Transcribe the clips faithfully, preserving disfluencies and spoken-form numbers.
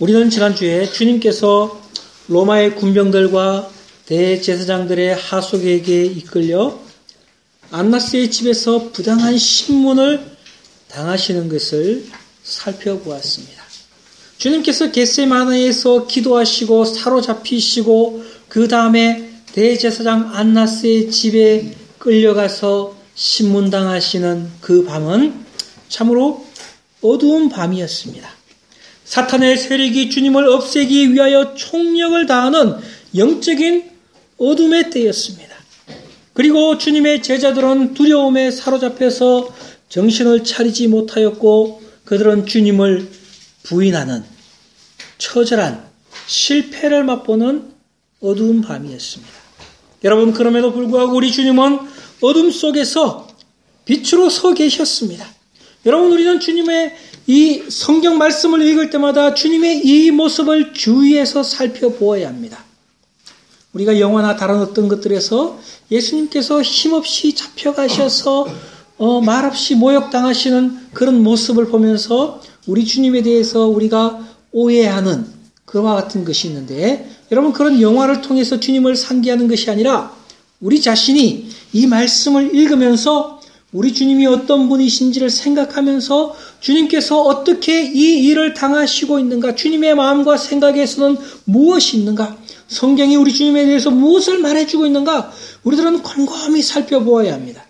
우리는 지난주에 주님께서 로마의 군병들과 대제사장들의 하속에게 이끌려 안나스의 집에서 부당한 신문을 당하시는 것을 살펴보았습니다. 주님께서 겟세마네에서 기도하시고 사로잡히시고 그 다음에 대제사장 안나스의 집에 끌려가서 신문당하시는 그 밤은 참으로 어두운 밤이었습니다. 사탄의 세력이 주님을 없애기 위하여 총력을 다하는 영적인 어둠의 때였습니다. 그리고 주님의 제자들은 두려움에 사로잡혀서 정신을 차리지 못하였고 그들은 주님을 부인하는 처절한 실패를 맛보는 어두운 밤이었습니다. 여러분, 그럼에도 불구하고 우리 주님은 어둠 속에서 빛으로 서 계셨습니다. 여러분, 우리는 주님의 이 성경 말씀을 읽을 때마다 주님의 이 모습을 주위에서 살펴보아야 합니다. 우리가 영화나 다른 어떤 것들에서 예수님께서 힘없이 잡혀가셔서 어, 말없이 모욕당하시는 그런 모습을 보면서 우리 주님에 대해서 우리가 오해하는 그와 같은 것이 있는데, 여러분, 그런 영화를 통해서 주님을 상기하는 것이 아니라 우리 자신이 이 말씀을 읽으면서 우리 주님이 어떤 분이신지를 생각하면서 주님께서 어떻게 이 일을 당하시고 있는가, 주님의 마음과 생각에서는 무엇이 있는가, 성경이 우리 주님에 대해서 무엇을 말해주고 있는가, 우리들은 곰곰이 살펴보아야 합니다.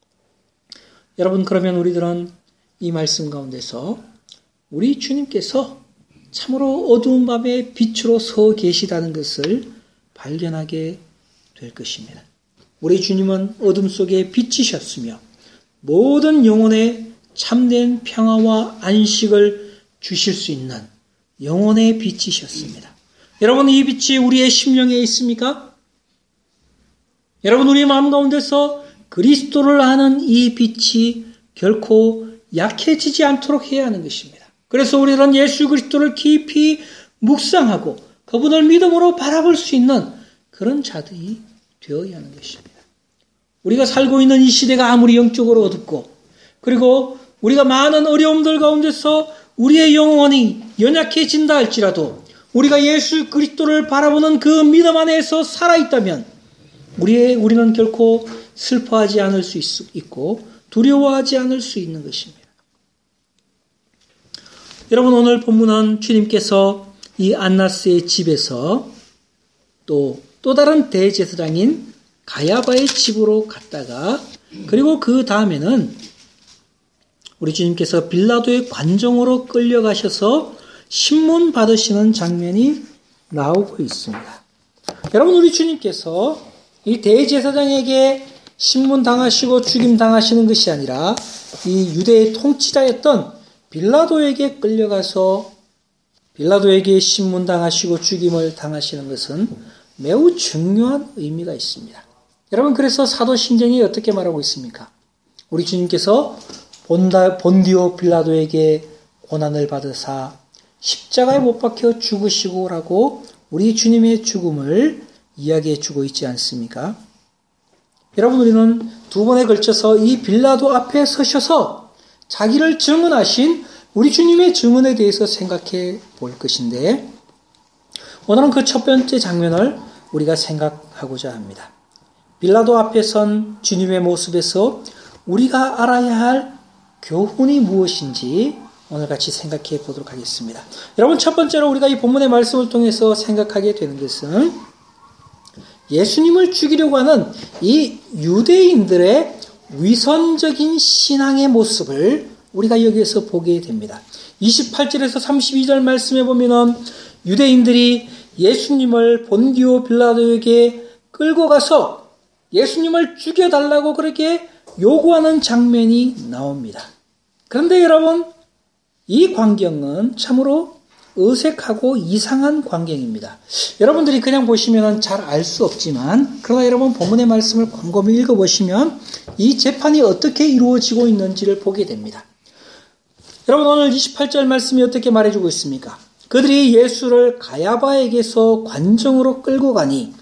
여러분, 그러면 우리들은 이 말씀 가운데서 우리 주님께서 참으로 어두운 밤에 빛으로 서 계시다는 것을 발견하게 될 것입니다. 우리 주님은 어둠 속에 빛이셨으며 모든 영혼에 참된 평화와 안식을 주실 수 있는 영혼의 빛이셨습니다. 여러분, 이 빛이 우리의 심령에 있습니까? 여러분, 우리의 마음 가운데서 그리스도를 아는 이 빛이 결코 약해지지 않도록 해야 하는 것입니다. 그래서 우리는 예수 그리스도를 깊이 묵상하고 그분을 믿음으로 바라볼 수 있는 그런 자들이 되어야 하는 것입니다. 우리가 살고 있는 이 시대가 아무리 영적으로 어둡고, 그리고 우리가 많은 어려움들 가운데서 우리의 영혼이 연약해진다 할지라도 우리가 예수 그리스도를 바라보는 그 믿음 안에서 살아있다면 우리의, 우리는 결코 슬퍼하지 않을 수 있고 두려워하지 않을 수 있는 것입니다. 여러분, 오늘 본문은 주님께서 이 안나스의 집에서 또, 또 다른 대제사장인 가야바의 집으로 갔다가, 그리고 그 다음에는 우리 주님께서 빌라도의 관정으로 끌려가셔서 신문 받으시는 장면이 나오고 있습니다. 여러분, 우리 주님께서 이 대제사장에게 신문 당하시고 죽임 당하시는 것이 아니라 이 유대의 통치자였던 빌라도에게 끌려가서 빌라도에게 신문 당하시고 죽임을 당하시는 것은 매우 중요한 의미가 있습니다. 여러분, 그래서 사도신경이 어떻게 말하고 있습니까? 우리 주님께서 본다, 본디오 빌라도에게 고난을 받으사 십자가에 못 박혀 죽으시고라고 우리 주님의 죽음을 이야기해 주고 있지 않습니까? 여러분, 우리는 두 번에 걸쳐서 이 빌라도 앞에 서셔서 자기를 증언하신 우리 주님의 증언에 대해서 생각해 볼 것인데, 오늘은 그 첫 번째 장면을 우리가 생각하고자 합니다. 빌라도 앞에 선 주님의 모습에서 우리가 알아야 할 교훈이 무엇인지 오늘 같이 생각해 보도록 하겠습니다. 여러분, 첫 번째로 우리가 이 본문의 말씀을 통해서 생각하게 되는 것은 예수님을 죽이려고 하는 이 유대인들의 위선적인 신앙의 모습을 우리가 여기에서 보게 됩니다. 이십팔 절에서 삼십이 절 말씀에 보면은 유대인들이 예수님을 본디오 빌라도에게 끌고 가서 예수님을 죽여달라고 그렇게 요구하는 장면이 나옵니다. 그런데 여러분, 이 광경은 참으로 어색하고 이상한 광경입니다. 여러분들이 그냥 보시면 잘 알 수 없지만, 그러나 여러분 본문의 말씀을 곰곰이 읽어보시면 이 재판이 어떻게 이루어지고 있는지를 보게 됩니다. 여러분, 오늘 이십팔 절 말씀이 어떻게 말해주고 있습니까? 그들이 예수를 가야바에게서 관정으로 끌고 가니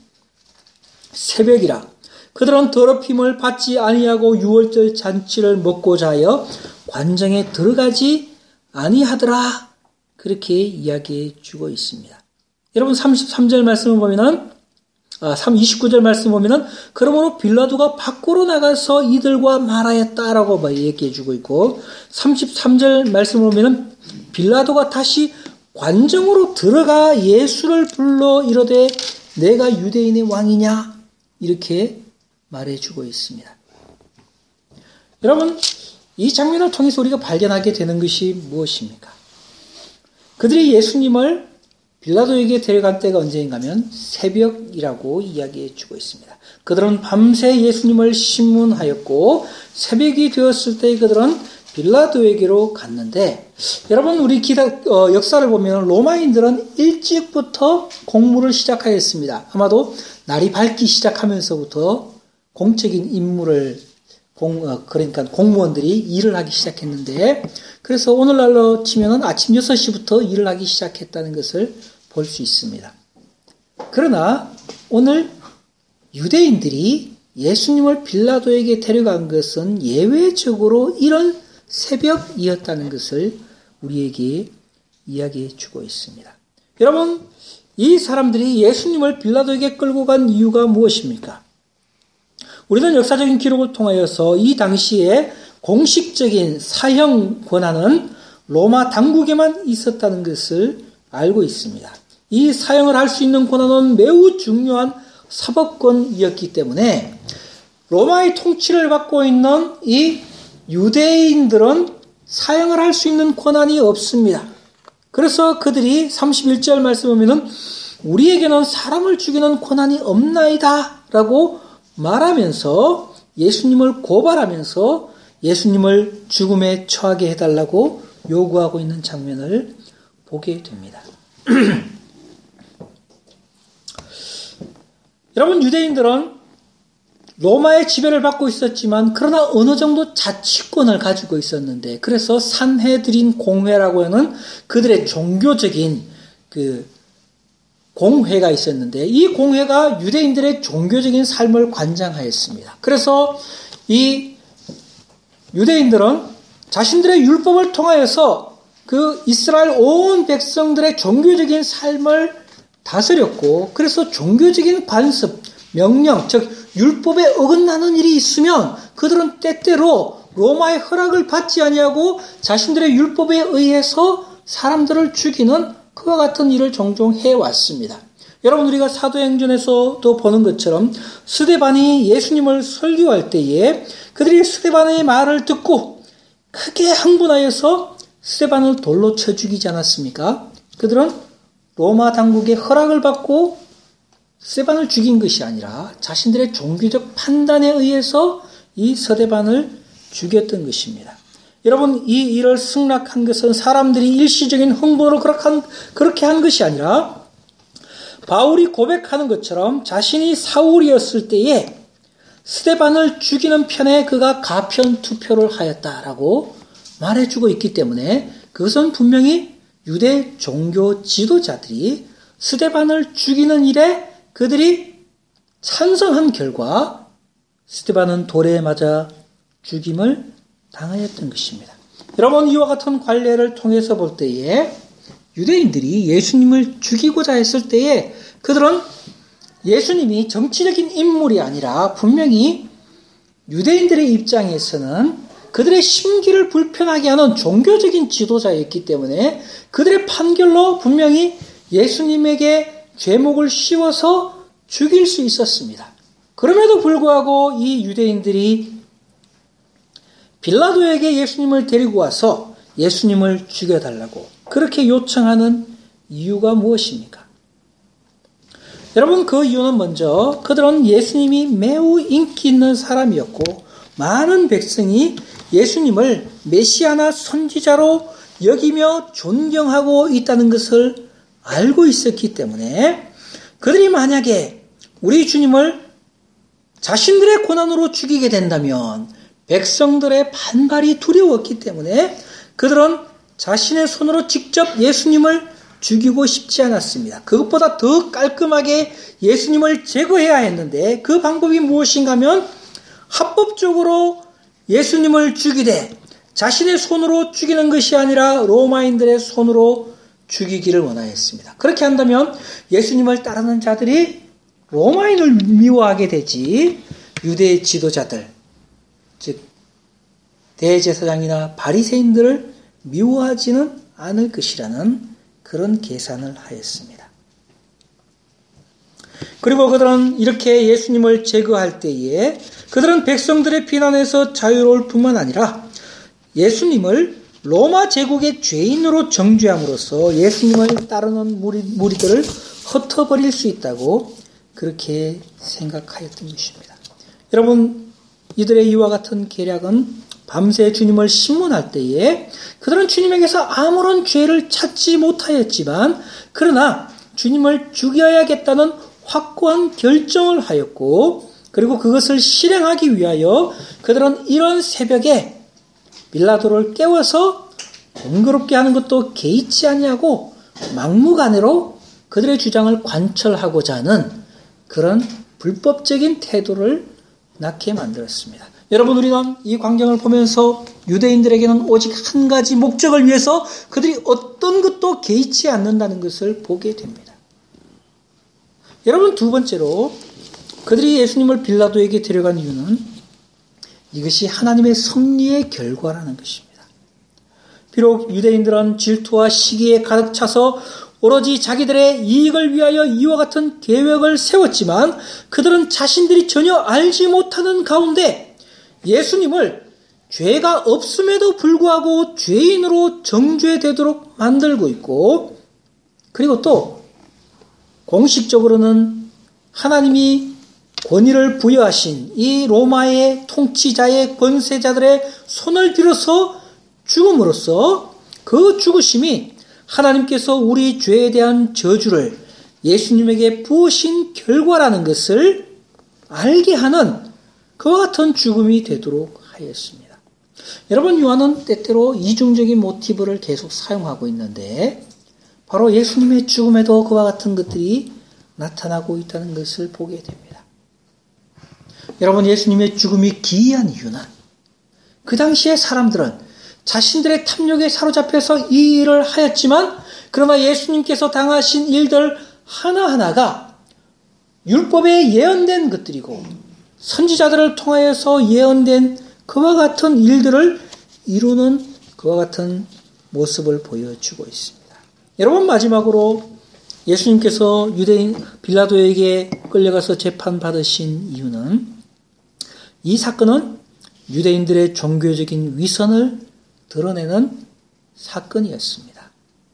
새벽이라 그들은 더럽힘을 받지 아니하고 유월절 잔치를 먹고자 하여 관정에 들어가지 아니하더라 그렇게 이야기해 주고 있습니다. 여러분 삼십삼 절 말씀을 보면은 아, 이십구 절 말씀 보면은 그러므로 빌라도가 밖으로 나가서 이들과 말하였다라고 얘기해 주고 있고 삼십삼 절 말씀을 보면은 빌라도가 다시 관정으로 들어가 예수를 불러 이르되 내가 유대인의 왕이냐 이렇게 말해 주고 있습니다. 여러분 이 장면을 통해서 우리가 발견하게 되는 것이 무엇입니까? 그들이 예수님을 빌라도에게 데려간 때가 언제인가 하면 새벽이라고 이야기해 주고 있습니다. 그들은 밤새 예수님을 신문하였고 새벽이 되었을 때 그들은 빌라도에게로 갔는데 여러분 우리 기다, 어, 역사를 보면 로마인들은 일찍부터 공무를 시작하였습니다. 아마도 날이 밝기 시작하면서부터 공적인 임무를 공, 어, 그러니까 공무원들이 일을 하기 시작했는데 그래서 오늘날로 치면은 아침 여섯 시부터 일을 하기 시작했다는 것을 볼 수 있습니다. 그러나 오늘 유대인들이 예수님을 빌라도에게 데려간 것은 예외적으로 이런 새벽이었다는 것을 우리에게 이야기해 주고 있습니다. 여러분, 이 사람들이 예수님을 빌라도에게 끌고 간 이유가 무엇입니까? 우리는 역사적인 기록을 통하여서 이 당시에 공식적인 사형 권한은 로마 당국에만 있었다는 것을 알고 있습니다. 이 사형을 할 수 있는 권한은 매우 중요한 사법권이었기 때문에 로마의 통치를 받고 있는 이 유대인들은 사형을 할 수 있는 권한이 없습니다. 그래서 그들이 삼십일 절 말씀을 보면은 우리에게는 사람을 죽이는 권한이 없나이다 라고 말하면서 예수님을 고발하면서 예수님을 죽음에 처하게 해달라고 요구하고 있는 장면을 보게 됩니다. 여러분 유대인들은 로마의 지배를 받고 있었지만 그러나 어느 정도 자치권을 가지고 있었는데 그래서 산헤드린 공회라고 하는 그들의 종교적인 그 공회가 있었는데 이 공회가 유대인들의 종교적인 삶을 관장하였습니다. 그래서 이 유대인들은 자신들의 율법을 통하여서 그 이스라엘 온 백성들의 종교적인 삶을 다스렸고 그래서 종교적인 관습, 명령, 즉 율법에 어긋나는 일이 있으면 그들은 때때로 로마의 허락을 받지 아니하고 자신들의 율법에 의해서 사람들을 죽이는 그와 같은 일을 종종 해왔습니다. 여러분 우리가 사도행전에서도 보는 것처럼 스데반이 예수님을 설교할 때에 그들이 스데반의 말을 듣고 크게 흥분하여서 스데반을 돌로 쳐 죽이지 않았습니까? 그들은 로마 당국의 허락을 받고 스데반을 죽인 것이 아니라 자신들의 종교적 판단에 의해서 이 스데반을 죽였던 것입니다. 여러분 이 일을 승낙한 것은 사람들이 일시적인 흥분으로 그렇게 한 것이 아니라 바울이 고백하는 것처럼 자신이 사울이었을 때에 스데반을 죽이는 편에 그가 가편 투표를 하였다라고 말해주고 있기 때문에 그것은 분명히 유대 종교 지도자들이 스데반을 죽이는 일에 그들이 찬성한 결과 스데반은 돌에 맞아 죽임을 당하였던 것입니다. 여러분 이와 같은 관례를 통해서 볼 때에 유대인들이 예수님을 죽이고자 했을 때에 그들은 예수님이 정치적인 인물이 아니라 분명히 유대인들의 입장에서는 그들의 심기를 불편하게 하는 종교적인 지도자였기 때문에 그들의 판결로 분명히 예수님에게 죄목을 씌워서 죽일 수 있었습니다. 그럼에도 불구하고 이 유대인들이 빌라도에게 예수님을 데리고 와서 예수님을 죽여달라고 그렇게 요청하는 이유가 무엇입니까? 여러분 그 이유는 먼저 그들은 예수님이 매우 인기 있는 사람이었고 많은 백성이 예수님을 메시아나 선지자로 여기며 존경하고 있다는 것을 알고 있었기 때문에 그들이 만약에 우리 주님을 자신들의 고난으로 죽이게 된다면 백성들의 반발이 두려웠기 때문에 그들은 자신의 손으로 직접 예수님을 죽이고 싶지 않았습니다. 그것보다 더 깔끔하게 예수님을 제거해야 했는데 그 방법이 무엇인가 하면 합법적으로 예수님을 죽이되 자신의 손으로 죽이는 것이 아니라 로마인들의 손으로 죽이기를 원하였습니다. 그렇게 한다면 예수님을 따르는 자들이 로마인을 미워하게 되지 유대 지도자들, 즉 대제사장이나 바리새인들을 미워하지는 않을 것이라는 그런 계산을 하였습니다. 그리고 그들은 이렇게 예수님을 제거할 때에 그들은 백성들의 비난에서 자유로울 뿐만 아니라 예수님을 로마 제국의 죄인으로 정죄함으로써 예수님을 따르는 무리, 무리들을 흩어버릴 수 있다고 그렇게 생각하였던 것입니다. 여러분, 이들의 이와 같은 계략은 밤새 주님을 신문할 때에 그들은 주님에게서 아무런 죄를 찾지 못하였지만 그러나 주님을 죽여야겠다는 확고한 결정을 하였고 그리고 그것을 실행하기 위하여 그들은 이런 새벽에 빌라도를 깨워서 공교롭게 하는 것도 개의치 아니하고 막무가내로 그들의 주장을 관철하고자 하는 그런 불법적인 태도를 낳게 만들었습니다. 여러분, 우리는 이 광경을 보면서 유대인들에게는 오직 한 가지 목적을 위해서 그들이 어떤 것도 개의치 않는다는 것을 보게 됩니다. 여러분, 두 번째로 그들이 예수님을 빌라도에게 데려간 이유는 이것이 하나님의 섭리의 결과라는 것입니다. 비록 유대인들은 질투와 시기에 가득 차서 오로지 자기들의 이익을 위하여 이와 같은 계획을 세웠지만 그들은 자신들이 전혀 알지 못하는 가운데 예수님을 죄가 없음에도 불구하고 죄인으로 정죄되도록 만들고 있고 그리고 또 공식적으로는 하나님이 권위를 부여하신 이 로마의 통치자의 권세자들의 손을 빌어서 죽음으로써 그 죽으심이 하나님께서 우리 죄에 대한 저주를 예수님에게 부으신 결과라는 것을 알게 하는 그와 같은 죽음이 되도록 하였습니다. 여러분, 요한은 때때로 이중적인 모티브를 계속 사용하고 있는데 바로 예수님의 죽음에도 그와 같은 것들이 나타나고 있다는 것을 보게 됩니다. 여러분, 예수님의 죽음이 기이한 이유는 그 당시의 사람들은 자신들의 탐욕에 사로잡혀서 이 일을 하였지만 그러나 예수님께서 당하신 일들 하나하나가 율법에 예언된 것들이고 선지자들을 통하여서 예언된 그와 같은 일들을 이루는 그와 같은 모습을 보여주고 있습니다. 여러분, 마지막으로 예수님께서 유대인 빌라도에게 끌려가서 재판받으신 이유는 이 사건은 유대인들의 종교적인 위선을 드러내는 사건이었습니다.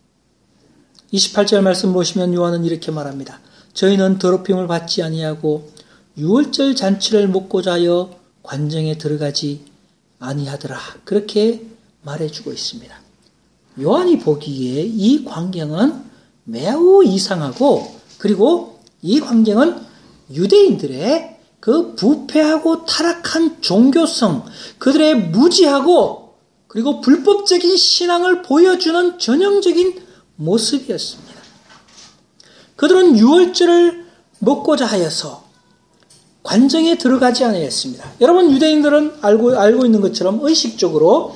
이십팔 절 말씀 보시면 요한은 이렇게 말합니다. 저희는 더럽힘을 받지 아니하고 유월절 잔치를 먹고자 하여 관정에 들어가지 아니하더라. 그렇게 말해주고 있습니다. 요한이 보기에 이 광경은 매우 이상하고 그리고 이 광경은 유대인들의 그 부패하고 타락한 종교성, 그들의 무지하고 그리고 불법적인 신앙을 보여주는 전형적인 모습이었습니다. 그들은 유월절을 먹고자 하여서 관정에 들어가지 않았습니다. 여러분, 유대인들은 알고, 알고 있는 것처럼 의식적으로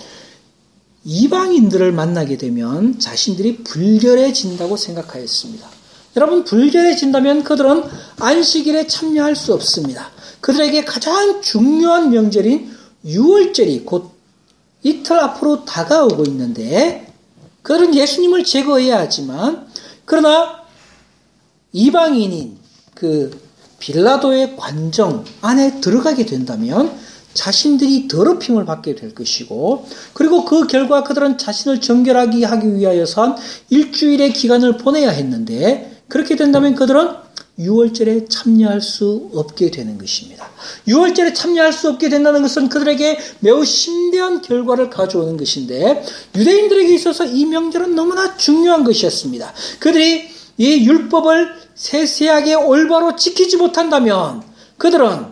이방인들을 만나게 되면 자신들이 불결해진다고 생각하였습니다. 여러분, 불결해진다면 그들은 안식일에 참여할 수 없습니다. 그들에게 가장 중요한 명절인 유월절이 곧 이틀 앞으로 다가오고 있는데 그들은 예수님을 제거해야 하지만 그러나 이방인인 그 빌라도의 관정 안에 들어가게 된다면 자신들이 더럽힘을 받게 될 것이고 그리고 그 결과 그들은 자신을 정결하게 하기 위하여서 일주일의 기간을 보내야 했는데 그렇게 된다면 그들은 유월절에 참여할 수 없게 되는 것입니다. 유월절에 참여할 수 없게 된다는 것은 그들에게 매우 심대한 결과를 가져오는 것인데 유대인들에게 있어서 이 명절은 너무나 중요한 것이었습니다. 그들이 이 율법을 세세하게 올바로 지키지 못한다면 그들은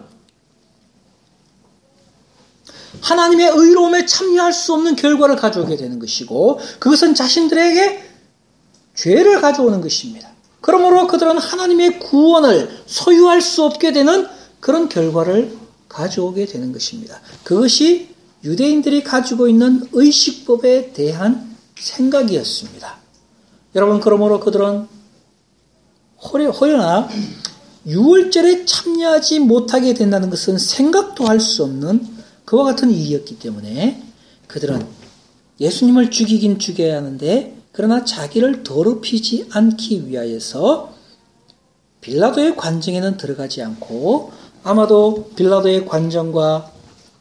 하나님의 의로움에 참여할 수 없는 결과를 가져오게 되는 것이고 그것은 자신들에게 죄를 가져오는 것입니다. 그러므로 그들은 하나님의 구원을 소유할 수 없게 되는 그런 결과를 가져오게 되는 것입니다. 그것이 유대인들이 가지고 있는 의식법에 대한 생각이었습니다. 여러분, 그러므로 그들은 허여나 유월절에 참여하지 못하게 된다는 것은 생각도 할 수 없는 그와 같은 일이었기 때문에 그들은 예수님을 죽이긴 죽여야 하는데 그러나 자기를 더럽히지 않기 위하여서 빌라도의 관정에는 들어가지 않고 아마도 빌라도의 관정과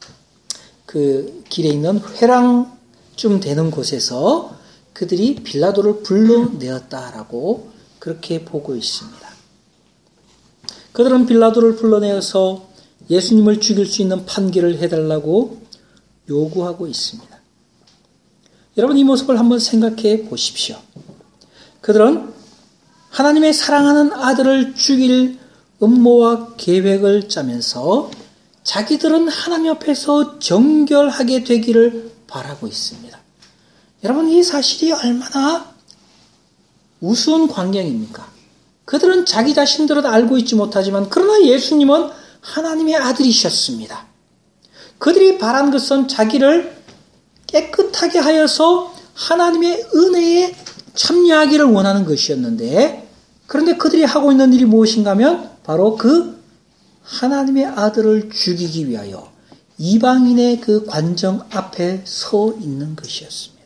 그 길에 있는 회랑쯤 되는 곳에서 그들이 빌라도를 불러내었다라고 그렇게 보고 있습니다. 그들은 빌라도를 불러내어서 예수님을 죽일 수 있는 판결을 해달라고 요구하고 있습니다. 여러분, 이 모습을 한번 생각해 보십시오. 그들은 하나님의 사랑하는 아들을 죽일 음모와 계획을 짜면서 자기들은 하나님 앞에서 정결하게 되기를 바라고 있습니다. 여러분, 이 사실이 얼마나 우스운 광경입니까? 그들은 자기 자신들은 알고 있지 못하지만 그러나 예수님은 하나님의 아들이셨습니다. 그들이 바란 것은 자기를 깨끗하게 하여서 하나님의 은혜에 참여하기를 원하는 것이었는데 그런데 그들이 하고 있는 일이 무엇인가 하면 바로 그 하나님의 아들을 죽이기 위하여 이방인의 그 관정 앞에 서 있는 것이었습니다.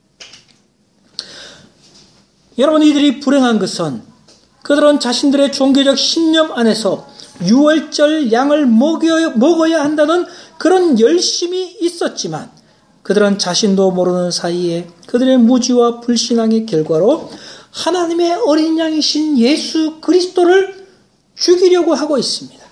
여러분, 이들이 불행한 것은 그들은 자신들의 종교적 신념 안에서 유월절 양을 먹여야, 먹어야 한다는 그런 열심이 있었지만 그들은 자신도 모르는 사이에 그들의 무지와 불신앙의 결과로 하나님의 어린 양이신 예수 그리스도를 죽이려고 하고 있습니다.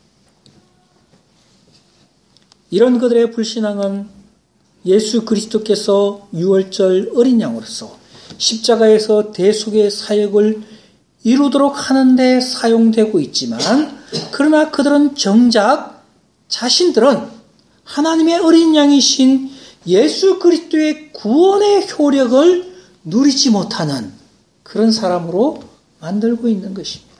이런 그들의 불신앙은 예수 그리스도께서 유월절 어린 양으로서 십자가에서 대속의 사역을 이루도록 하는데 사용되고 있지만 그러나 그들은 정작 자신들은 하나님의 어린 양이신 예수 그리스도의 구원의 효력을 누리지 못하는 그런 사람으로 만들고 있는 것입니다.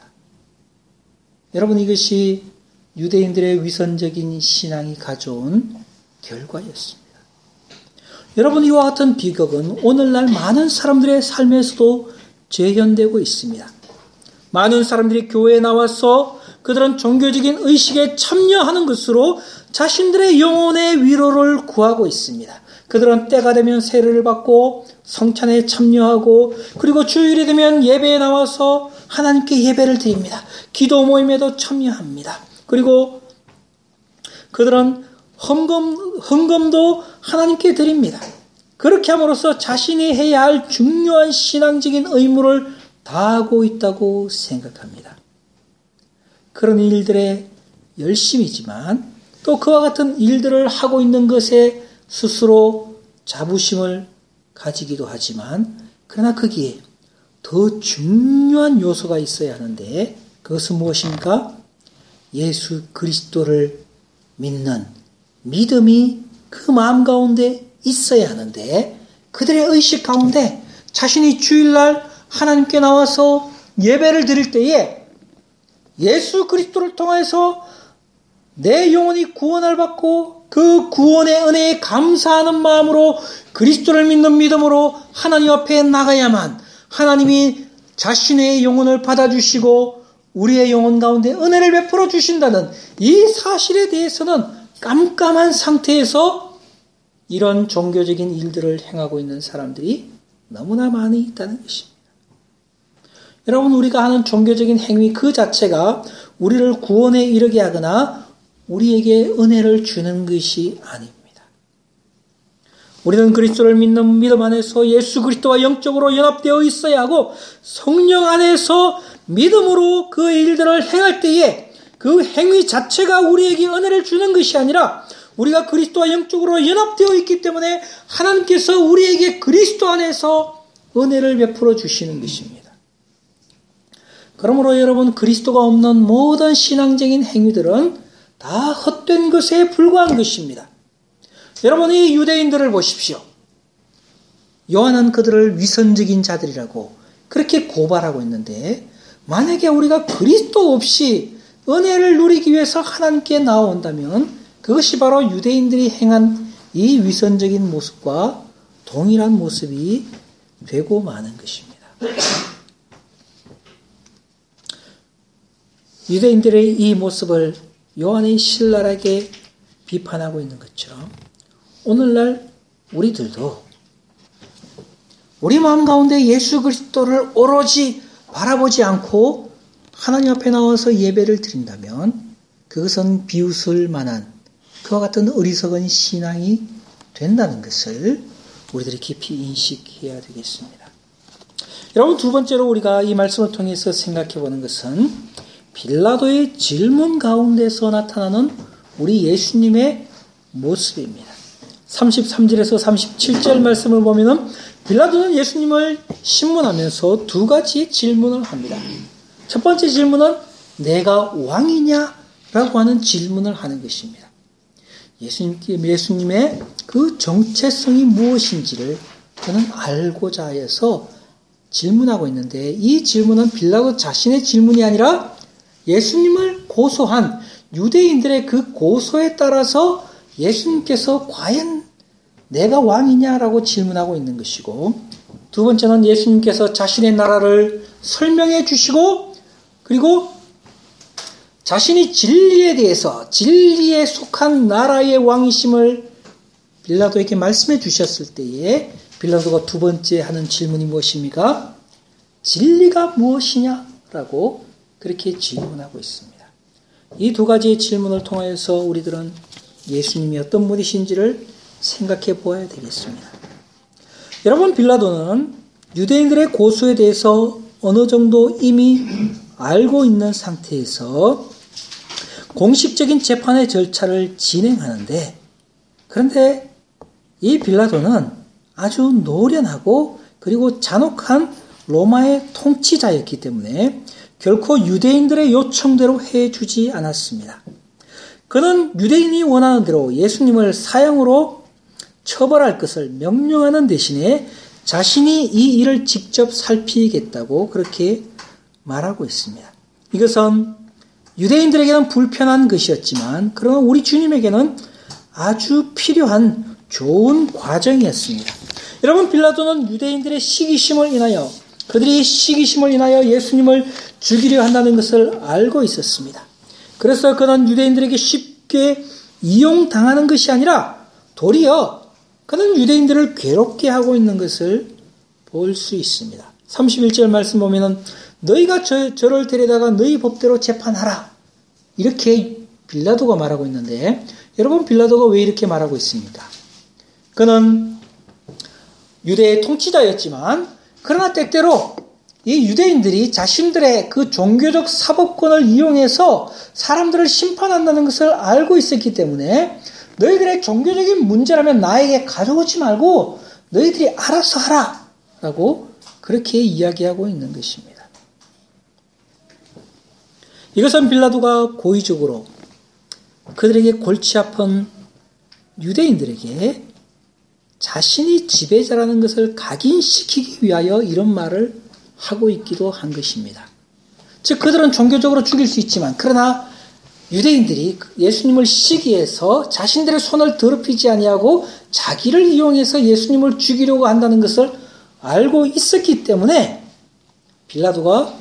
여러분, 이것이 유대인들의 위선적인 신앙이 가져온 결과였습니다. 여러분, 이와 같은 비극은 오늘날 많은 사람들의 삶에서도 재현되고 있습니다. 많은 사람들이 교회에 나와서 그들은 종교적인 의식에 참여하는 것으로 자신들의 영혼의 위로를 구하고 있습니다. 그들은 때가 되면 세례를 받고 성찬에 참여하고 그리고 주일이 되면 예배에 나와서 하나님께 예배를 드립니다. 기도 모임에도 참여합니다. 그리고 그들은 헌금, 헌금도 하나님께 드립니다. 그렇게 함으로써 자신이 해야 할 중요한 신앙적인 의무를 다하고 있다고 생각합니다. 그런 일들의 열심이지만 또 그와 같은 일들을 하고 있는 것에 스스로 자부심을 가지기도 하지만 그러나 거기에 더 중요한 요소가 있어야 하는데 그것은 무엇입니까? 예수 그리스도를 믿는 믿음이 그 마음 가운데 있어야 하는데 그들의 의식 가운데 자신이 주일날 하나님께 나와서 예배를 드릴 때에 예수 그리스도를 통해서 내 영혼이 구원을 받고 그 구원의 은혜에 감사하는 마음으로 그리스도를 믿는 믿음으로 하나님 앞에 나가야만 하나님이 자신의 영혼을 받아주시고 우리의 영혼 가운데 은혜를 베풀어 주신다는 이 사실에 대해서는 깜깜한 상태에서 이런 종교적인 일들을 행하고 있는 사람들이 너무나 많이 있다는 것입니다. 여러분, 우리가 하는 종교적인 행위 그 자체가 우리를 구원에 이르게 하거나 우리에게 은혜를 주는 것이 아닙니다. 우리는 그리스도를 믿는 믿음 안에서 예수 그리스도와 영적으로 연합되어 있어야 하고 성령 안에서 믿음으로 그 일들을 행할 때에 그 행위 자체가 우리에게 은혜를 주는 것이 아니라 우리가 그리스도와 영적으로 연합되어 있기 때문에 하나님께서 우리에게 그리스도 안에서 은혜를 베풀어 주시는 것입니다. 그러므로 여러분, 그리스도가 없는 모든 신앙적인 행위들은 다 헛된 것에 불과한 것입니다. 여러분, 이 유대인들을 보십시오. 요한은 그들을 위선적인 자들이라고 그렇게 고발하고 있는데 만약에 우리가 그리스도 없이 은혜를 누리기 위해서 하나님께 나온다면 그것이 바로 유대인들이 행한 이 위선적인 모습과 동일한 모습이 되고 마는 것입니다. 유대인들의 이 모습을 요한이 신랄하게 비판하고 있는 것처럼 오늘날 우리들도 우리 마음 가운데 예수 그리스도를 오로지 바라보지 않고 하나님 앞에 나와서 예배를 드린다면 그것은 비웃을 만한 그와 같은 어리석은 신앙이 된다는 것을 우리들이 깊이 인식해야 되겠습니다. 여러분, 두 번째로 우리가 이 말씀을 통해서 생각해 보는 것은 빌라도의 질문 가운데서 나타나는 우리 예수님의 모습입니다. 삼십삼 절에서 삼십칠 절 말씀을 보면은 빌라도는 예수님을 신문하면서 두 가지 질문을 합니다. 첫 번째 질문은 내가 왕이냐라고 하는 질문을 하는 것입니다. 예수님, 예수님의 그 정체성이 무엇인지를 그는 알고자 해서 질문하고 있는데 이 질문은 빌라도 자신의 질문이 아니라 예수님을 고소한 유대인들의 그 고소에 따라서 예수님께서 과연 내가 왕이냐라고 질문하고 있는 것이고, 두 번째는 예수님께서 자신의 나라를 설명해 주시고 그리고 자신이 진리에 대해서 진리에 속한 나라의 왕이심을 빌라도에게 말씀해 주셨을 때에 빌라도가 두 번째 하는 질문이 무엇입니까? 진리가 무엇이냐라고 그렇게 질문하고 있습니다. 이 두 가지의 질문을 통해서 우리들은 예수님이 어떤 분이신지를 생각해 보아야 되겠습니다. 여러분, 빌라도는 유대인들의 고소에 대해서 어느 정도 이미 알고 있는 상태에서 공식적인 재판의 절차를 진행하는데, 그런데 이 빌라도는 아주 노련하고 그리고 잔혹한 로마의 통치자였기 때문에 결코 유대인들의 요청대로 해주지 않았습니다. 그는 유대인이 원하는 대로 예수님을 사형으로 처벌할 것을 명령하는 대신에 자신이 이 일을 직접 살피겠다고 그렇게 말하고 있습니다. 이것은 유대인들에게는 불편한 것이었지만 그러나 우리 주님에게는 아주 필요한 좋은 과정이었습니다. 여러분, 빌라도는 유대인들의 시기심을 인하여 그들이 시기심을 인하여 예수님을 죽이려 한다는 것을 알고 있었습니다. 그래서 그는 유대인들에게 쉽게 이용당하는 것이 아니라 도리어 그는 유대인들을 괴롭게 하고 있는 것을 볼 수 있습니다. 삼십일 절 말씀 보면은 너희가 저, 저를 데려다가 너희 법대로 재판하라, 이렇게 빌라도가 말하고 있는데, 여러분, 빌라도가 왜 이렇게 말하고 있습니까? 그는 유대의 통치자였지만 그러나 때때로 이 유대인들이 자신들의 그 종교적 사법권을 이용해서 사람들을 심판한다는 것을 알고 있었기 때문에 너희들의 종교적인 문제라면 나에게 가져오지 말고 너희들이 알아서 하라 라고 그렇게 이야기하고 있는 것입니다. 이것은 빌라도가 고의적으로 그들에게 골치 아픈 유대인들에게 자신이 지배자라는 것을 각인시키기 위하여 이런 말을 하고 있기도 한 것입니다. 즉, 그들은 종교적으로 죽일 수 있지만 그러나 유대인들이 예수님을 시기해서 자신들의 손을 더럽히지 아니하고 자기를 이용해서 예수님을 죽이려고 한다는 것을 알고 있었기 때문에 빌라도가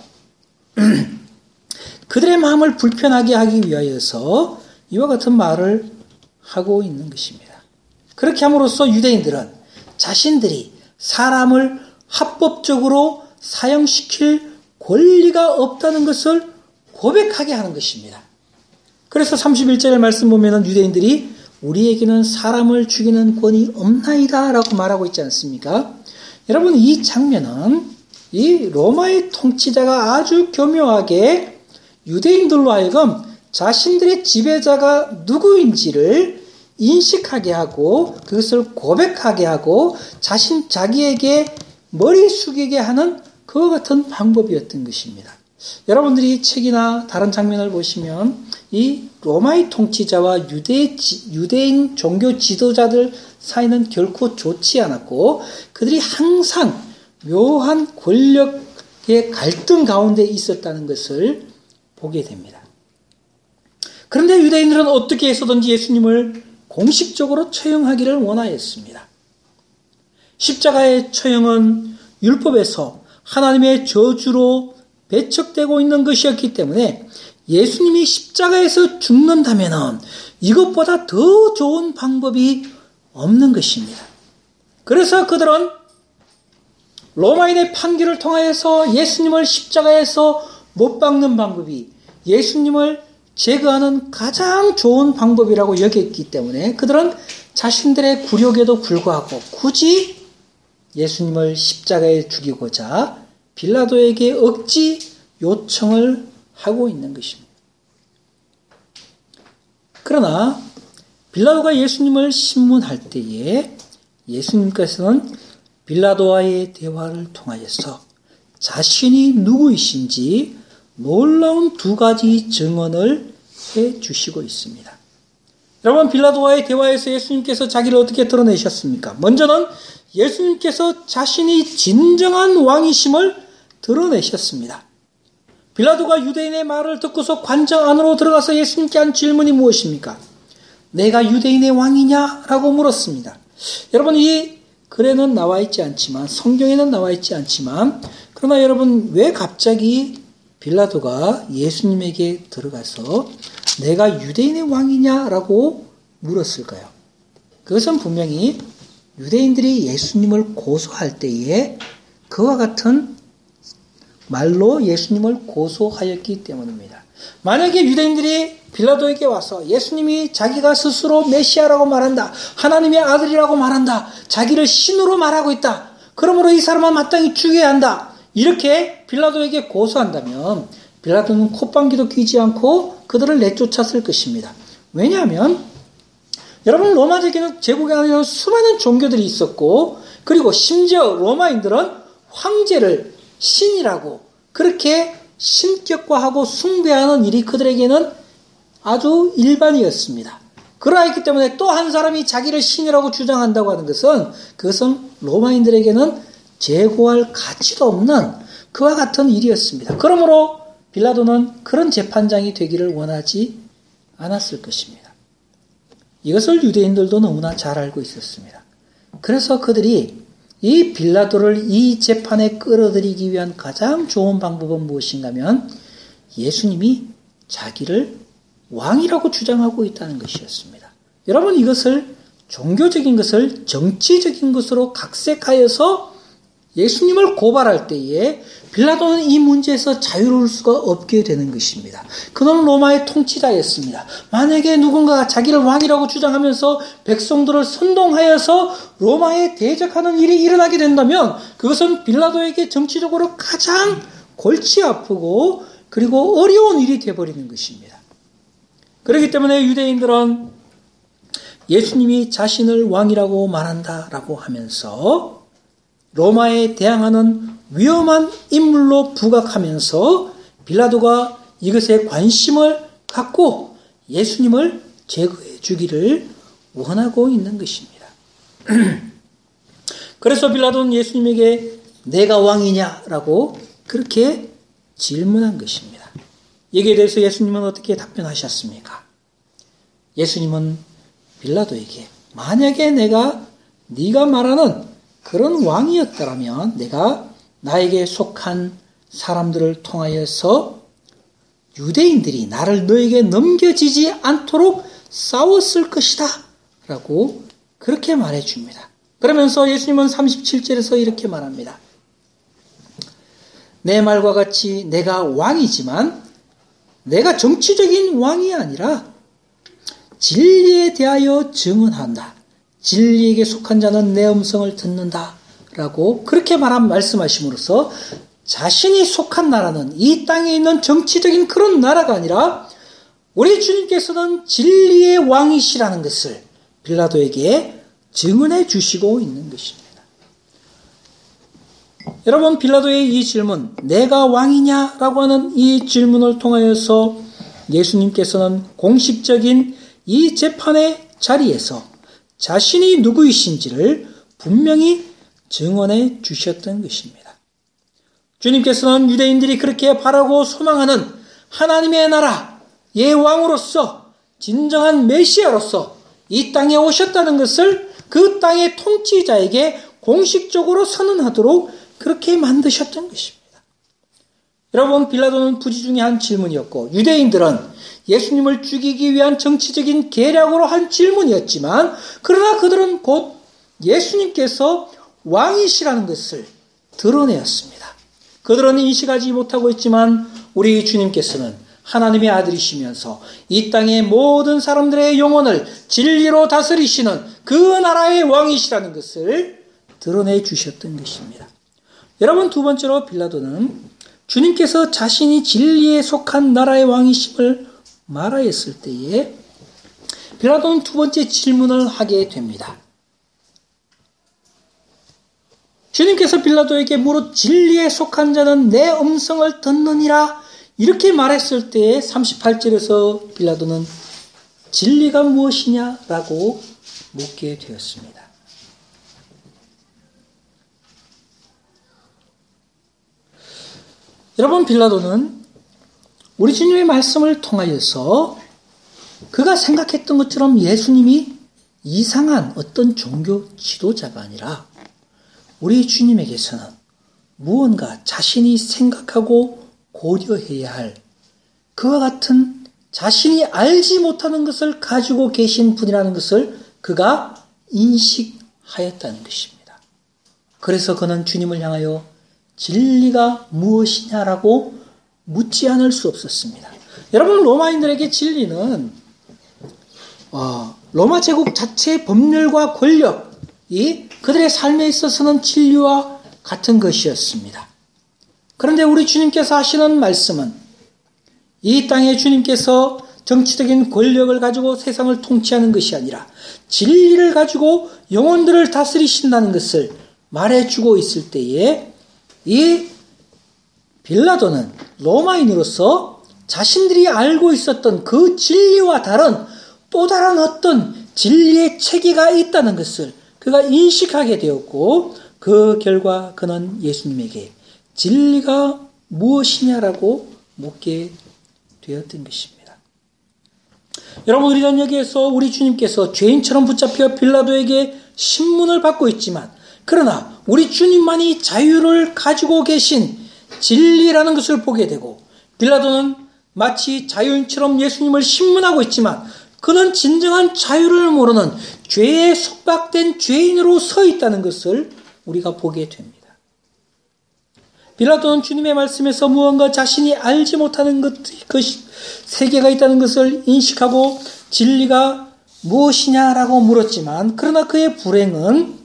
그들의 마음을 불편하게 하기 위하여서 이와 같은 말을 하고 있는 것입니다. 그렇게 함으로써 유대인들은 자신들이 사람을 합법적으로 사형시킬 권리가 없다는 것을 고백하게 하는 것입니다. 그래서 삼십일 절의 말씀 보면 유대인들이 우리에게는 사람을 죽이는 권이 없나이다 라고 말하고 있지 않습니까? 여러분, 이 장면은 이 로마의 통치자가 아주 교묘하게 유대인들로 하여금 자신들의 지배자가 누구인지를 인식하게 하고 그것을 고백하게 하고 자신 자기에게 머리 숙이게 하는 그와 같은 방법이었던 것입니다. 여러분들이 책이나 다른 장면을 보시면 이 로마의 통치자와 유대, 유대인 종교 지도자들 사이는 결코 좋지 않았고 그들이 항상 묘한 권력의 갈등 가운데 있었다는 것을 보게 됩니다. 그런데 유대인들은 어떻게 해서든지 예수님을 공식적으로 처형하기를 원하였습니다. 십자가의 처형은 율법에서 하나님의 저주로 배척되고 있는 것이었기 때문에 예수님이 십자가에서 죽는다면 이것보다 더 좋은 방법이 없는 것입니다. 그래서 그들은 로마인의 판결을 통하여서 예수님을 십자가에서 못 박는 방법이 예수님을 제거하는 가장 좋은 방법이라고 여겼기 때문에 그들은 자신들의 굴욕에도 불구하고 굳이 예수님을 십자가에 죽이고자 빌라도에게 억지 요청을 하고 있는 것입니다. 그러나 빌라도가 예수님을 신문할 때에 예수님께서는 빌라도와의 대화를 통하여서 자신이 누구이신지 놀라운 두 가지 증언을 해 주시고 있습니다. 여러분, 빌라도와의 대화에서 예수님께서 자기를 어떻게 드러내셨습니까? 먼저는 예수님께서 자신이 진정한 왕이심을 드러내셨습니다. 빌라도가 유대인의 말을 듣고서 관정 안으로 들어가서 예수님께 한 질문이 무엇입니까? 내가 유대인의 왕이냐? 라고 물었습니다. 여러분, 이 글에는 나와 있지 않지만, 성경에는 나와 있지 않지만, 그러나 여러분, 왜 갑자기 빌라도가 예수님에게 들어가서 내가 유대인의 왕이냐라고 물었을까요? 그것은 분명히 유대인들이 예수님을 고소할 때에 그와 같은 말로 예수님을 고소하였기 때문입니다. 만약에 유대인들이 빌라도에게 와서 예수님이 자기가 스스로 메시아라고 말한다, 하나님의 아들이라고 말한다, 자기를 신으로 말하고 있다, 그러므로 이 사람은 마땅히 죽여야 한다, 이렇게 빌라도에게 고소한다면 빌라도는 콧방귀도 뀌지 않고 그들을 내쫓았을 것입니다. 왜냐하면 여러분, 로마 제국에 안에는 수많은 종교들이 있었고, 그리고 심지어 로마인들은 황제를 신이라고 그렇게 신격화하고 숭배하는 일이 그들에게는 아주 일반이었습니다. 그러했기 때문에 또 한 사람이 자기를 신이라고 주장한다고 하는 것은 그것은 로마인들에게는 제고할 가치도 없는 그와 같은 일이었습니다. 그러므로 빌라도는 그런 재판장이 되기를 원하지 않았을 것입니다. 이것을 유대인들도 너무나 잘 알고 있었습니다. 그래서 그들이 이 빌라도를 이 재판에 끌어들이기 위한 가장 좋은 방법은 무엇인가 하면 예수님이 자기를 왕이라고 주장하고 있다는 것이었습니다. 여러분, 이것을 종교적인 것을 정치적인 것으로 각색하여서 예수님을 고발할 때에 빌라도는 이 문제에서 자유로울 수가 없게 되는 것입니다. 그는 로마의 통치자였습니다. 만약에 누군가가 자기를 왕이라고 주장하면서 백성들을 선동하여서 로마에 대적하는 일이 일어나게 된다면 그것은 빌라도에게 정치적으로 가장 골치 아프고 그리고 어려운 일이 되어버리는 것입니다. 그렇기 때문에 유대인들은 예수님이 자신을 왕이라고 말한다라고 하면서 로마에 대항하는 위험한 인물로 부각하면서 빌라도가 이것에 관심을 갖고 예수님을 제거해 주기를 원하고 있는 것입니다. 그래서 빌라도는 예수님에게 내가 왕이냐라고 그렇게 질문한 것입니다. 여기에 대해서 예수님은 어떻게 답변하셨습니까? 예수님은 빌라도에게 만약에 내가 네가 말하는 그런 왕이었더라면 내가 나에게 속한 사람들을 통하여서 유대인들이 나를 너에게 넘겨지지 않도록 싸웠을 것이다 라고 그렇게 말해줍니다. 그러면서 예수님은 삼십칠 절에서 이렇게 말합니다. 내 말과 같이 내가 왕이지만 내가 정치적인 왕이 아니라 진리에 대하여 증언한다. 진리에게 속한 자는 내 음성을 듣는다 라고 그렇게 말한 말씀하심으로써 자신이 속한 나라는 이 땅에 있는 정치적인 그런 나라가 아니라 우리 주님께서는 진리의 왕이시라는 것을 빌라도에게 증언해 주시고 있는 것입니다. 여러분, 빌라도의 이 질문, 내가 왕이냐라고 하는 이 질문을 통하여서 예수님께서는 공식적인 이 재판의 자리에서 자신이 누구이신지를 분명히 증언해 주셨던 것입니다. 주님께서는 유대인들이 그렇게 바라고 소망하는 하나님의 나라의 왕으로서 진정한 메시아로서 이 땅에 오셨다는 것을 그 땅의 통치자에게 공식적으로 선언하도록 그렇게 만드셨던 것입니다. 여러분, 빌라도는 부지중에 질문이었고 유대인들은 예수님을 죽이기 위한 정치적인 계략으로 한 질문이었지만 그러나 그들은 곧 예수님께서 왕이시라는 것을 드러내었습니다. 그들은 인식하지 못하고 있지만 우리 주님께서는 하나님의 아들이시면서 이 땅의 모든 사람들의 영혼을 진리로 다스리시는 그 나라의 왕이시라는 것을 드러내 주셨던 것입니다. 여러분, 두 번째로 빌라도는 주님께서 자신이 진리에 속한 나라의 왕이심을 말하였을 때에 빌라도는 두 번째 질문을 하게 됩니다. 주님께서 빌라도에게 무릇 진리에 속한 자는 내 음성을 듣느니라 이렇게 말했을 때에 삼십팔 절에서 빌라도는 진리가 무엇이냐라고 묻게 되었습니다. 여러분, 빌라도는 우리 주님의 말씀을 통하여서 그가 생각했던 것처럼 예수님이 이상한 어떤 종교 지도자가 아니라 우리 주님에게서는 무언가 자신이 생각하고 고려해야 할 그와 같은 자신이 알지 못하는 것을 가지고 계신 분이라는 것을 그가 인식하였다는 것입니다. 그래서 그는 주님을 향하여 진리가 무엇이냐라고 묻지 않을 수 없었습니다. 여러분, 로마인들에게 진리는 어, 로마 제국 자체의 법률과 권력이 그들의 삶에 있어서는 진리와 같은 것이었습니다. 그런데 우리 주님께서 하시는 말씀은 이 땅에 주님께서 정치적인 권력을 가지고 세상을 통치하는 것이 아니라 진리를 가지고 영혼들을 다스리신다는 것을 말해주고 있을 때에 이 빌라도는 로마인으로서 자신들이 알고 있었던 그 진리와 다른 또 다른 어떤 진리의 체계가 있다는 것을 그가 인식하게 되었고 그 결과 그는 예수님에게 진리가 무엇이냐라고 묻게 되었던 것입니다. 여러분, 우리는 여기에서 우리 주님께서 죄인처럼 붙잡혀 빌라도에게 신문을 받고 있지만 그러나 우리 주님만이 자유를 가지고 계신 진리라는 것을 보게 되고 빌라도는 마치 자유인처럼 예수님을 신문하고 있지만 그는 진정한 자유를 모르는 죄에 속박된 죄인으로 서 있다는 것을 우리가 보게 됩니다. 빌라도는 주님의 말씀에서 무언가 자신이 알지 못하는 것, 그 세계가 있다는 것을 인식하고 진리가 무엇이냐라고 물었지만 그러나 그의 불행은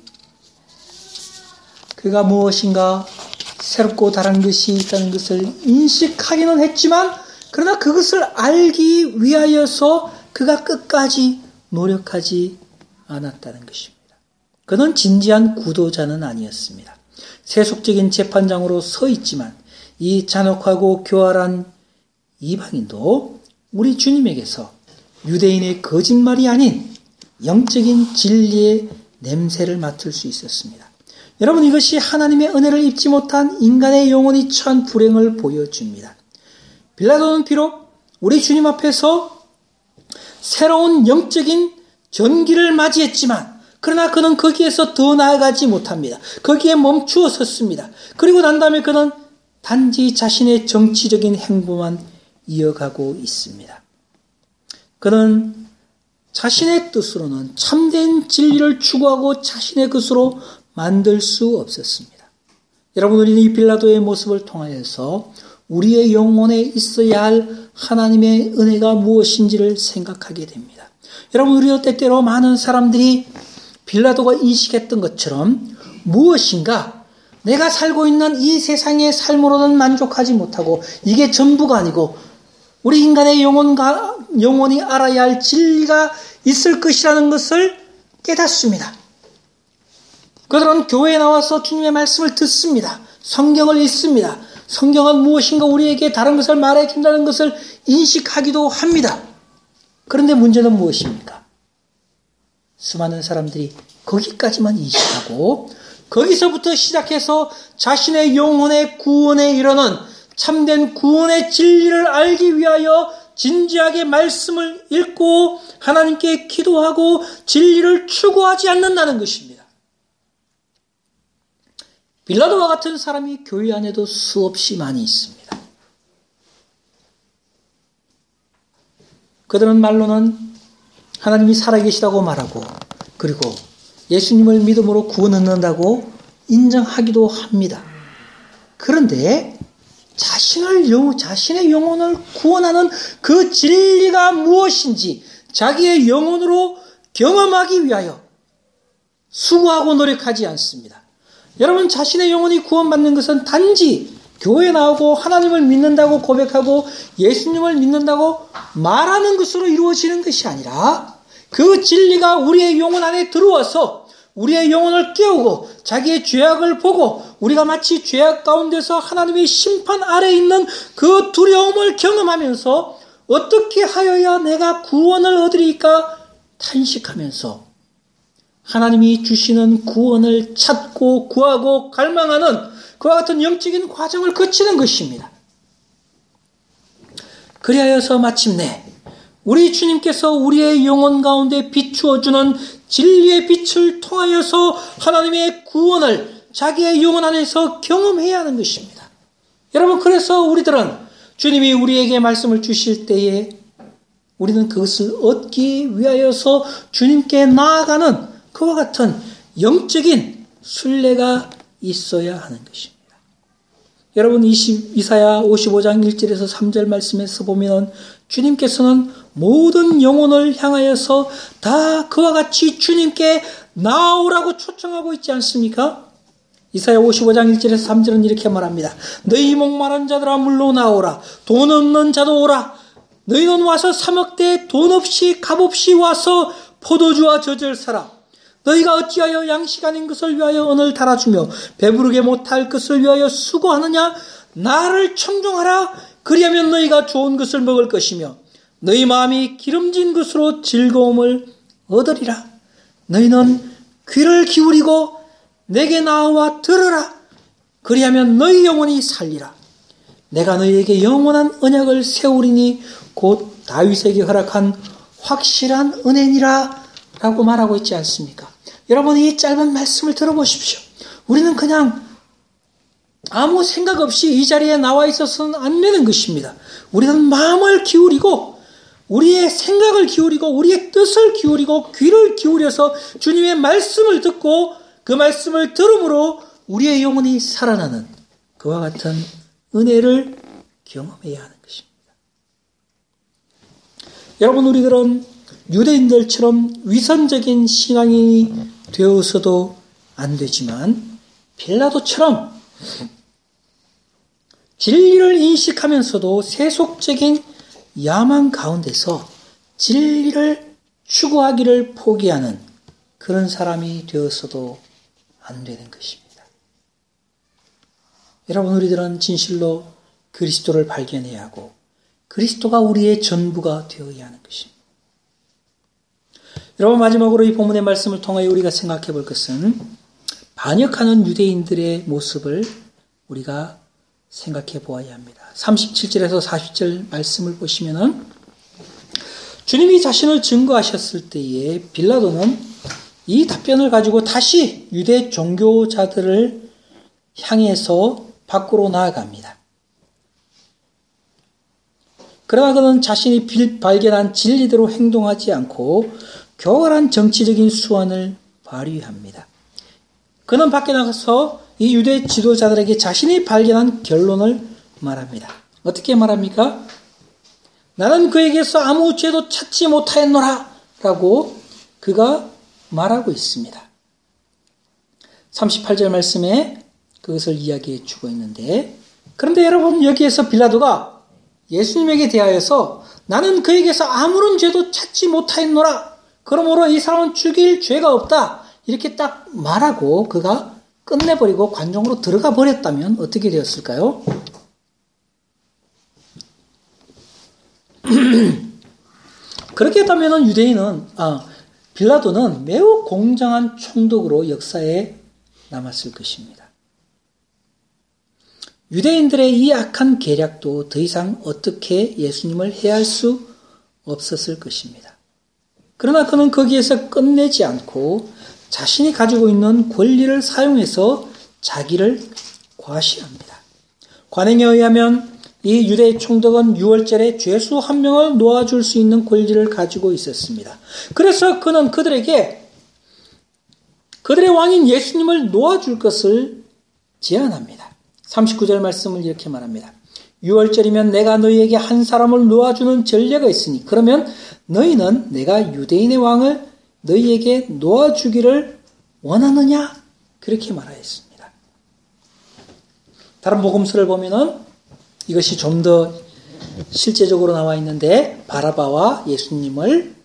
그가 무엇인가 새롭고 다른 것이 있다는 것을 인식하기는 했지만 그러나 그것을 알기 위하여서 그가 끝까지 노력하지 않았다는 것입니다. 그는 진지한 구도자는 아니었습니다. 세속적인 재판장으로 서 있지만 이 잔혹하고 교활한 이방인도 우리 주님에게서 유대인의 거짓말이 아닌 영적인 진리의 냄새를 맡을 수 있었습니다. 여러분, 이것이 하나님의 은혜를 입지 못한 인간의 영혼이 처한 불행을 보여줍니다. 빌라도는 비록 우리 주님 앞에서 새로운 영적인 전기를 맞이했지만 그러나 그는 거기에서 더 나아가지 못합니다. 거기에 멈추어 섰습니다. 그리고 난 다음에 그는 단지 자신의 정치적인 행보만 이어가고 있습니다. 그는 자신의 뜻으로는 참된 진리를 추구하고 자신의 것으로 만들 수 없었습니다. 여러분, 우리는 이 빌라도의 모습을 통하여서 우리의 영혼에 있어야 할 하나님의 은혜가 무엇인지를 생각하게 됩니다. 여러분, 우리도 때때로 많은 사람들이 빌라도가 인식했던 것처럼 무엇인가 내가 살고 있는 이 세상의 삶으로는 만족하지 못하고 이게 전부가 아니고 우리 인간의 영혼과, 영혼이 알아야 할 진리가 있을 것이라는 것을 깨닫습니다. 그들은 교회에 나와서 주님의 말씀을 듣습니다. 성경을 읽습니다. 성경은 무엇인가 우리에게 다른 것을 말해 준다는 것을 인식하기도 합니다. 그런데 문제는 무엇입니까? 수많은 사람들이 거기까지만 인식하고 거기서부터 시작해서 자신의 영혼의 구원에 이르는 참된 구원의 진리를 알기 위하여 진지하게 말씀을 읽고 하나님께 기도하고 진리를 추구하지 않는다는 것입니다. 빌라도와 같은 사람이 교회 안에도 수없이 많이 있습니다. 그들은 말로는 하나님이 살아계시다고 말하고 그리고 예수님을 믿음으로 구원 얻는다고 인정하기도 합니다. 그런데 자신을 영, 자신의 영혼을 구원하는 그 진리가 무엇인지 자기의 영혼으로 경험하기 위하여 수고하고 노력하지 않습니다. 여러분, 자신의 영혼이 구원받는 것은 단지 교회에 나오고 하나님을 믿는다고 고백하고 예수님을 믿는다고 말하는 것으로 이루어지는 것이 아니라 그 진리가 우리의 영혼 안에 들어와서 우리의 영혼을 깨우고 자기의 죄악을 보고 우리가 마치 죄악 가운데서 하나님의 심판 아래에 있는 그 두려움을 경험하면서 어떻게 하여야 내가 구원을 얻으리까 탄식하면서 하나님이 주시는 구원을 찾고 구하고 갈망하는 그와 같은 영적인 과정을 거치는 것입니다. 그리하여서 마침내 우리 주님께서 우리의 영혼 가운데 비추어주는 진리의 빛을 통하여서 하나님의 구원을 자기의 영혼 안에서 경험해야 하는 것입니다. 여러분, 그래서 우리들은 주님이 우리에게 말씀을 주실 때에 우리는 그것을 얻기 위하여서 주님께 나아가는 그와 같은 영적인 순례가 있어야 하는 것입니다. 여러분, 이사야 오십오 장 일 절에서 삼 절 말씀에서 보면 주님께서는 모든 영혼을 향하여서 다 그와 같이 주님께 나오라고 초청하고 있지 않습니까? 이사야 오십오 장 일 절에서 삼 절은 이렇게 말합니다. 너희 목마른 자들아 물로 나오라. 돈 없는 자도 오라. 너희는 와서 사먹되 돈 없이 값 없이 와서 포도주와 젖을 사라. 너희가 어찌하여 양식 아닌 것을 위하여 은을 달아주며 배부르게 못할 것을 위하여 수고하느냐? 나를 청종하라. 그리하면 너희가 좋은 것을 먹을 것이며 너희 마음이 기름진 것으로 즐거움을 얻으리라. 너희는 귀를 기울이고 내게 나와 들으라. 그리하면 너희 영혼이 살리라. 내가 너희에게 영원한 언약을 세우리니 곧 다윗에게 허락한 확실한 은혜니라 라고 말하고 있지 않습니까? 여러분, 이 짧은 말씀을 들어보십시오. 우리는 그냥 아무 생각 없이 이 자리에 나와 있어서는 안 되는 것입니다. 우리는 마음을 기울이고 우리의 생각을 기울이고 우리의 뜻을 기울이고 귀를 기울여서 주님의 말씀을 듣고 그 말씀을 들음으로 우리의 영혼이 살아나는 그와 같은 은혜를 경험해야 하는 것입니다. 여러분, 우리들은 유대인들처럼 위선적인 신앙이 되어서도 안 되지만 빌라도처럼 진리를 인식하면서도 세속적인 야망 가운데서 진리를 추구하기를 포기하는 그런 사람이 되어서도 안 되는 것입니다. 여러분, 우리들은 진실로 그리스도를 발견해야 하고 그리스도가 우리의 전부가 되어야 하는 것입니다. 여러분, 마지막으로 이 본문의 말씀을 통하여 우리가 생각해 볼 것은 반역하는 유대인들의 모습을 우리가 생각해 보아야 합니다. 삼십칠 절에서 사십 절 말씀을 보시면은 주님이 자신을 증거하셨을 때에 빌라도는 이 답변을 가지고 다시 유대 종교자들을 향해서 밖으로 나아갑니다. 그러나 그는 자신이 발견한 진리대로 행동하지 않고 교활한 정치적인 수완을 발휘합니다. 그는 밖에 나가서 이 유대 지도자들에게 자신이 발견한 결론을 말합니다. 어떻게 말합니까? 나는 그에게서 아무 죄도 찾지 못하였노라 라고 그가 말하고 있습니다. 삼십팔 절 말씀에 그것을 이야기해 주고 있는데, 그런데 여러분, 여기에서 빌라도가 예수님에게 대하여서 나는 그에게서 아무런 죄도 찾지 못하였노라, 그러므로 이 사람은 죽일 죄가 없다, 이렇게 딱 말하고 그가 끝내버리고 관중으로 들어가 버렸다면 어떻게 되었을까요? 그렇게 했다면 유대인은, 아, 빌라도는 매우 공정한 총독으로 역사에 남았을 것입니다. 유대인들의 이 악한 계략도 더 이상 어떻게 예수님을 해할 수 없었을 것입니다. 그러나 그는 거기에서 끝내지 않고 자신이 가지고 있는 권리를 사용해서 자기를 과시합니다. 관행에 의하면 이 유대 총독은 유월절에 죄수 한 명을 놓아줄 수 있는 권리를 가지고 있었습니다. 그래서 그는 그들에게 그들의 왕인 예수님을 놓아줄 것을 제안합니다. 삼십구 절 말씀을 이렇게 말합니다. 유월절이면 내가 너희에게 한 사람을 놓아주는 전례가 있으니 그러면 너희는 내가 유대인의 왕을 너희에게 놓아주기를 원하느냐? 그렇게 말하였습니다. 다른 복음서를 보면은 이것이 좀 더 실제적으로 나와 있는데 바라바와 예수님을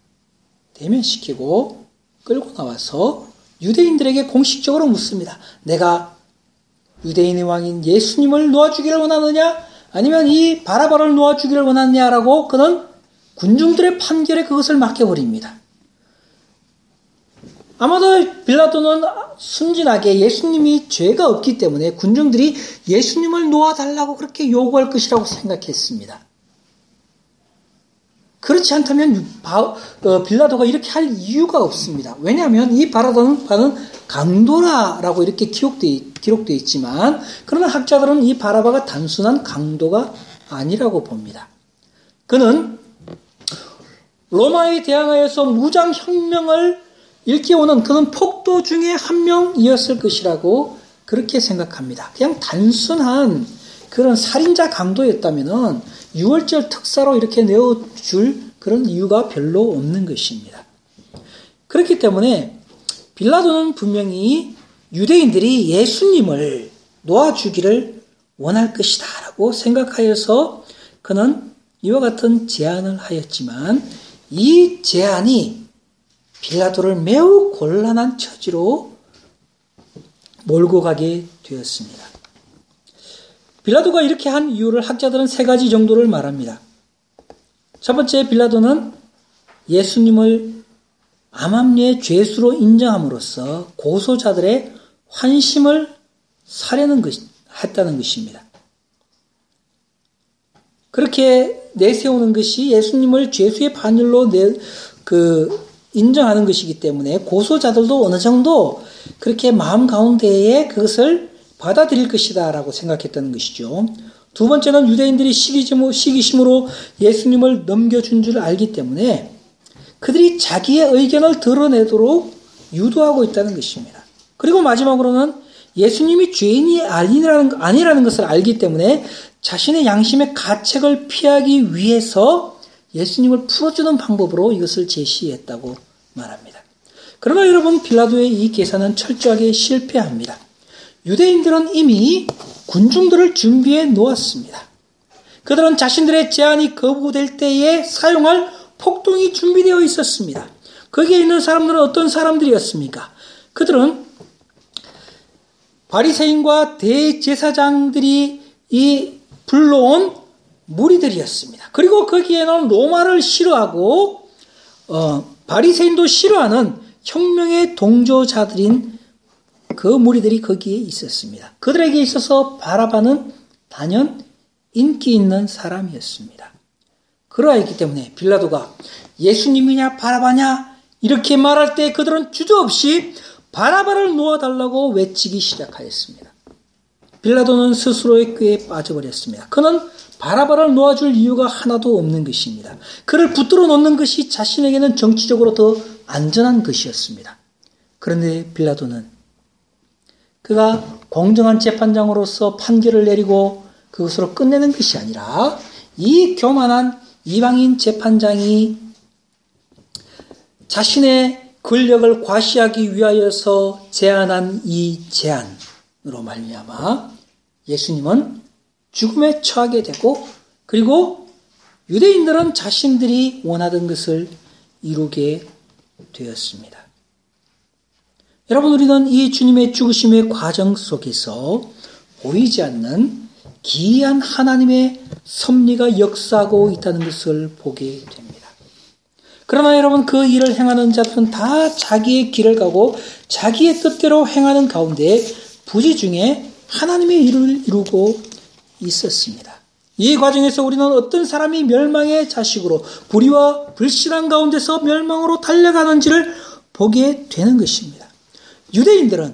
대면시키고 끌고 나와서 유대인들에게 공식적으로 묻습니다. 내가 유대인의 왕인 예수님을 놓아주기를 원하느냐? 아니면 이 바라바를 놓아주기를 원하느냐라고 그는 군중들의 판결에 그것을 맡겨버립니다. 아마도 빌라도는 순진하게 예수님이 죄가 없기 때문에 군중들이 예수님을 놓아달라고 그렇게 요구할 것이라고 생각했습니다. 그렇지 않다면 빌라도가 이렇게 할 이유가 없습니다. 왜냐하면 이 바라바는 강도라라고 이렇게 기록되어 있지만 그러나 학자들은 이 바라바가 단순한 강도가 아니라고 봅니다. 그는 로마에 대항하여서 무장혁명을 일깨우는 그는 폭도 중에 한 명이었을 것이라고 그렇게 생각합니다. 그냥 단순한 그런 살인자 강도였다면 유월절 특사로 이렇게 내어줄 그런 이유가 별로 없는 것입니다. 그렇기 때문에 빌라도는 분명히 유대인들이 예수님을 놓아주기를 원할 것이다 라고 생각하여서 그는 이와 같은 제안을 하였지만 이 제안이 빌라도를 매우 곤란한 처지로 몰고 가게 되었습니다. 빌라도가 이렇게 한 이유를 학자들은 세 가지 정도를 말합니다. 첫 번째, 빌라도는 예수님을 암암리의 죄수로 인정함으로써 고소자들의 환심을 사려는 것, 했다는 것입니다. 그렇게 내세우는 것이 예수님을 죄수의 반열로 내, 그, 인정하는 것이기 때문에 고소자들도 어느 정도 그렇게 마음 가운데에 그것을 받아들일 것이다 라고 생각했다는 것이죠. 두 번째는 유대인들이 시기심으로 예수님을 넘겨준 줄 알기 때문에 그들이 자기의 의견을 드러내도록 유도하고 있다는 것입니다. 그리고 마지막으로는 예수님이 죄인이 아니라는, 아니라는 것을 알기 때문에 자신의 양심의 가책을 피하기 위해서 예수님을 풀어주는 방법으로 이것을 제시했다고 말합니다. 그러나 여러분, 빌라도의 이 계산은 철저하게 실패합니다. 유대인들은 이미 군중들을 준비해 놓았습니다. 그들은 자신들의 제안이 거부될 때에 사용할 폭동이 준비되어 있었습니다. 거기에 있는 사람들은 어떤 사람들이었습니까? 그들은 바리새인과 대제사장들이 이 불러온 무리들이었습니다. 그리고 거기에는 로마를 싫어하고 어, 바리새인도 싫어하는 혁명의 동조자들인 그 무리들이 거기에 있었습니다. 그들에게 있어서 바라바는 단연 인기 있는 사람이었습니다. 그러하기 때문에 빌라도가 예수님이냐 바라바냐 이렇게 말할 때 그들은 주저없이 바라바를 놓아달라고 외치기 시작하였습니다. 빌라도는 스스로의 꾀에 빠져버렸습니다. 그는 바라바를 놓아줄 이유가 하나도 없는 것입니다. 그를 붙들어 놓는 것이 자신에게는 정치적으로 더 안전한 것이었습니다. 그런데 빌라도는 그가 공정한 재판장으로서 판결을 내리고 그것으로 끝내는 것이 아니라 이 교만한 이방인 재판장이 자신의 권력을 과시하기 위하여서 제안한 이 제안으로 말미암아 예수님은 죽음에 처하게 되고 그리고 유대인들은 자신들이 원하던 것을 이루게 되었습니다. 여러분, 우리는 이 주님의 죽으심의 과정 속에서 보이지 않는 기이한 하나님의 섭리가 역사하고 있다는 것을 보게 됩니다. 그러나 여러분, 그 일을 행하는 자들은 다 자기의 길을 가고 자기의 뜻대로 행하는 가운데 부지 중에 하나님의 일을 이루고 있었습니다. 이 과정에서 우리는 어떤 사람이 멸망의 자식으로 불의와 불신앙 가운데서 멸망으로 달려가는지를 보게 되는 것입니다. 유대인들은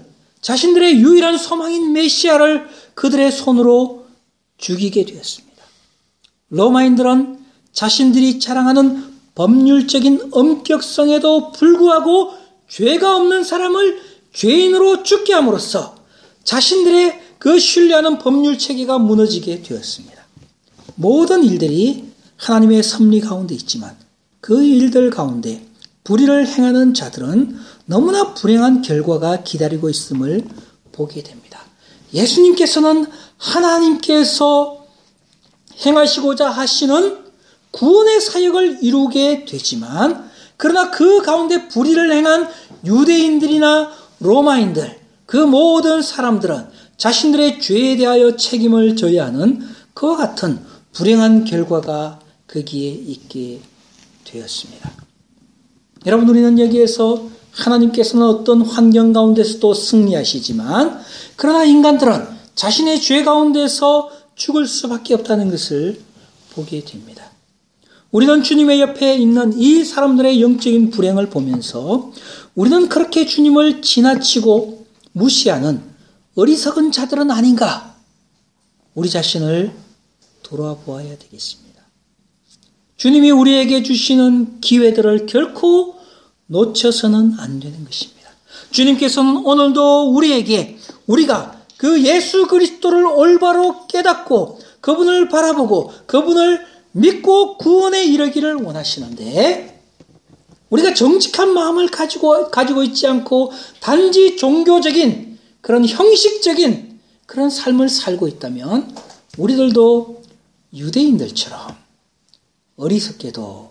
자신들의 유일한 소망인 메시아를 그들의 손으로 죽이게 되었습니다. 로마인들은 자신들이 자랑하는 법률적인 엄격성에도 불구하고 죄가 없는 사람을 죄인으로 죽게 함으로써 자신들의 그 신뢰하는 법률 체계가 무너지게 되었습니다. 모든 일들이 하나님의 섭리 가운데 있지만 그 일들 가운데 불의를 행하는 자들은 너무나 불행한 결과가 기다리고 있음을 보게 됩니다. 예수님께서는 하나님께서 행하시고자 하시는 구원의 사역을 이루게 되지만 그러나 그 가운데 불의를 행한 유대인들이나 로마인들 그 모든 사람들은 자신들의 죄에 대하여 책임을 져야 하는 그와 같은 불행한 결과가 거기에 있게 되었습니다. 여러분, 우리는 여기에서 하나님께서는 어떤 환경 가운데서도 승리하시지만 그러나 인간들은 자신의 죄 가운데서 죽을 수밖에 없다는 것을 보게 됩니다. 우리는 주님의 옆에 있는 이 사람들의 영적인 불행을 보면서 우리는 그렇게 주님을 지나치고 무시하는 어리석은 자들은 아닌가? 우리 자신을 돌아보아야 되겠습니다. 주님이 우리에게 주시는 기회들을 결코 놓쳐서는 안 되는 것입니다. 주님께서는 오늘도 우리에게 우리가 그 예수 그리스도를 올바로 깨닫고 그분을 바라보고 그분을 믿고 구원에 이르기를 원하시는데 우리가 정직한 마음을 가지고, 가지고 있지 않고 단지 종교적인 그런 형식적인 그런 삶을 살고 있다면 우리들도 유대인들처럼 어리석게도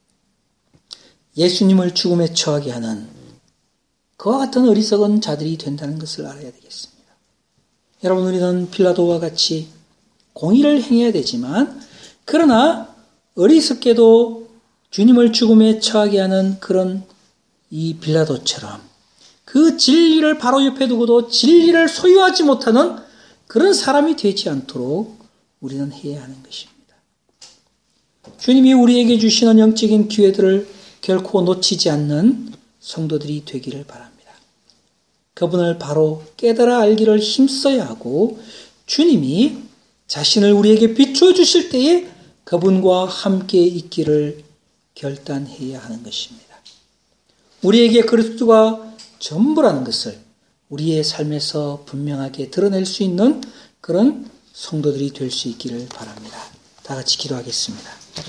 예수님을 죽음에 처하게 하는 그와 같은 어리석은 자들이 된다는 것을 알아야 되겠습니다. 여러분, 우리는 빌라도와 같이 공의를 행해야 되지만 그러나 어리석게도 주님을 죽음에 처하게 하는 그런 이 빌라도처럼 그 진리를 바로 옆에 두고도 진리를 소유하지 못하는 그런 사람이 되지 않도록 우리는 해야 하는 것입니다. 주님이 우리에게 주시는 영적인 기회들을 결코 놓치지 않는 성도들이 되기를 바랍니다. 그분을 바로 깨달아 알기를 힘써야 하고 주님이 자신을 우리에게 비추어 주실 때에 그분과 함께 있기를 결단해야 하는 것입니다. 우리에게 그리스도가 전부라는 것을 우리의 삶에서 분명하게 드러낼 수 있는 그런 성도들이 될 수 있기를 바랍니다. 다 같이 기도하겠습니다.